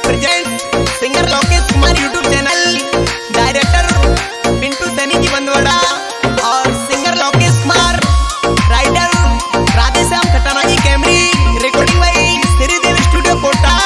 Present singer Lokesh Kumar YouTube channel, director Pintu Saini की बंदवाड़ा और singer Lokesh Kumar, writer Radheshyam Khatana ji कैमरी, रिकॉर्डिंग भाई श्रीदेव स्टूडियो कोटा।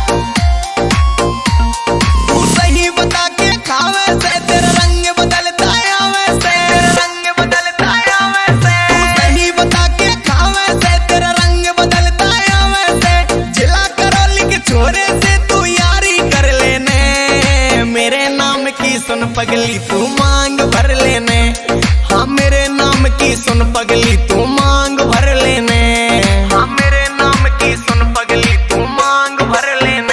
तू सही बता के खावे से तेरा रंग बदलता है वैसे, रंग बदलता है वैसे। तू सही बता के खावे से तेरा रंग बदलता है वैसे। जिला करौली के छोरे से तू यारी कर लेने, मेरे नाम की सुन पगली तू मांग भर लेने। हाँ मेरे नाम की सुन पगली तू मांग भर लेने। हाँ मेरे नाम की सुन पगली तू मांग भर लेने।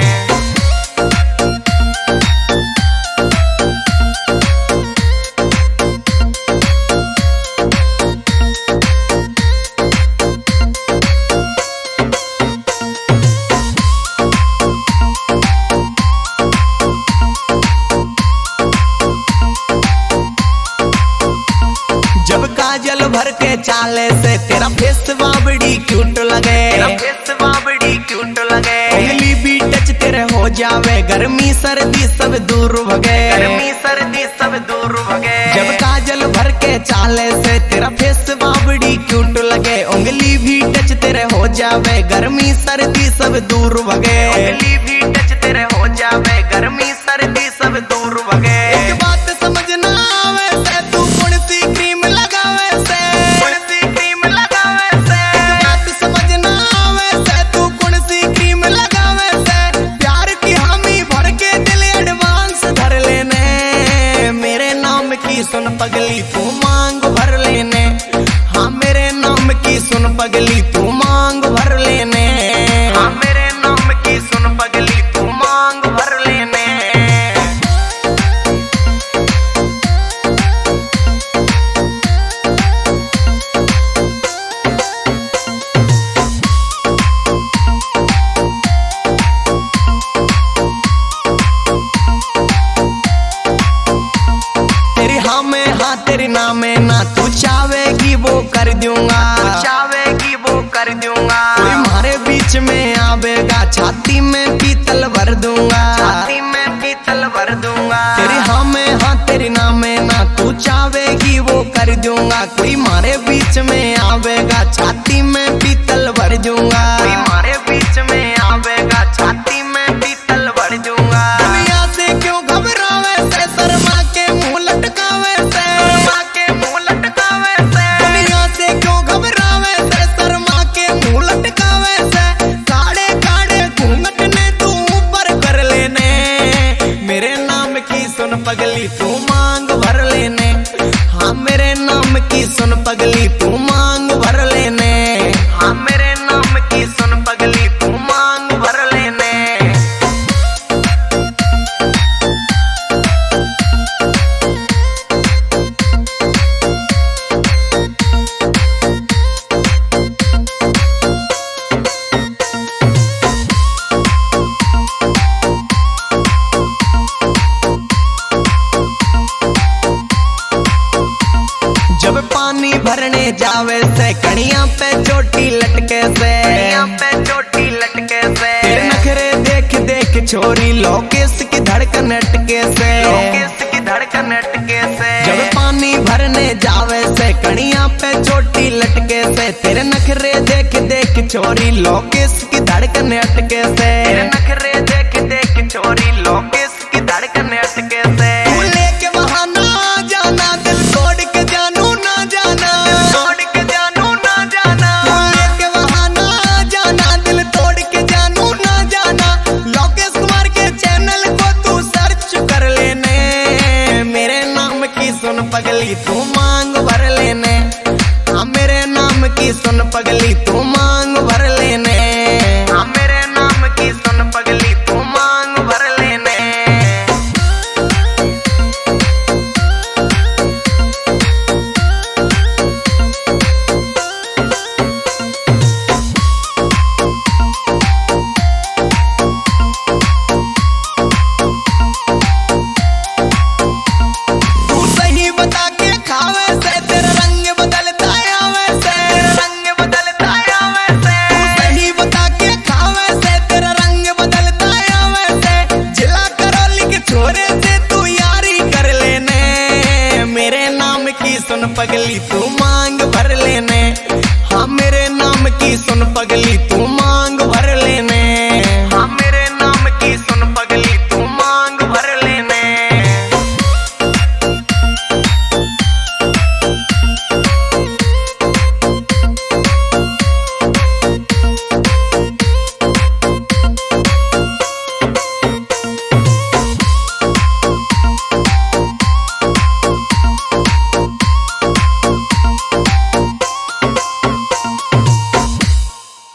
जब काजल भर के चाले से तेरा फेस बाबड़ी क्यूट लगे, तेरा फेस बाबड़ी क्यूट लगे। उंगली भी टच तेरे हो जावे, गर्मी सर्दी सब दूर भगे, गर्मी सर्दी सब दूर भगे। जब काजल भर के चाले से तेरा फेस बाबड़ी क्यूट लगे, उंगली भी टच तेरे हो जावे, गर्मी सर्दी सब दूर भगे। उंगली भी टच तेरे हो जावे, गर्मी सर्दी सब दूर भगे। एक बात समझना आवे से तू कौन सी क्रीम लगावे से, कौन सी क्रीम लगावे से। एक बात समझना आवे से तू कौन सी क्रीम लगावे से। प्यार की हामी भर के दिल एडवांस धर लेने, मेरे नाम की सुन पगली तू मांग भर लेने। हाँ मेरे नाम की सुन पगली तू मांग भर लेने। हाँ मेरे नाम की सुन पगली तू मांग भर लेने। तेरी हाँ में हाँ तेरी ना में ना, तू चाहेगी वो कर दूंगा, चाहेगी वो कर दूंगा। कोई हमारे बीच में आवेगा, छाती में पीतल भर दूंगा, छाती में पीतल भर दूंगा। तेरी हाँ में हाँ तेरी ना में ना, तू चाहेगी वो कर दूंगा। कोई हमारे बीच में आवेगा, छाती में पीतल भर दूंगा। कोई हमारे बीच में आवेगा, छाती में पीतल भर दूंगा। दुनिया से क्यों घबरावे से, शर्मा के मुंह लटकावे से, शर्मा के मुंह लटकावे से। दुनिया से क्यों घबरावे से, शर्मा के मुंह लटकावे से। काड़े काड़े घूंघट ने तू ऊपर कर लेने, मेरे नाम की सुन पगली तू मांग भर लेने। हाँ मेरे नाम की सुन पगली तू मांग भर लेने। हाँ मेरे नाम की सुन पगली तू मांग भर लेने। जब पानी भरने जावे से, कड़िया पे चोटी लटके से, कड़िया पे चोटी लटके से। तेरे नखरे देख देख छोरी लोकेश की धड़कन अटके से, लोकेश की धड़कन अटके से। जब पानी भरने जावे से, कड़िया पे चोटी लटके से। तेरे नखरे देख देख छोरी लोकेश की धड़कन अटके से, तेरे नखरे देख देख छोरी लोकेश की धड़कन अटके से। तू लेके बहाना जाना, दिल तोड़ के जानू ना जाना, तोड़ के जानू ना जाना। तू लेके बहाना जाना, दिल तोड़ के जानू ना जाना। लोकेश कुमार के चैनल को तू सर्च कर लेने, मेरे नाम की सुन पगली तू मांग भर लेने। हाँ मेरे नाम की सुन पगली तू मांग भर लेने। हाँ मेरे नाम की सुन पगली तू मांग भर लेने। तू सही बता के खावे से, तेरा रंग बदलता है वैसे, रंग बदलता है सुन पगली तू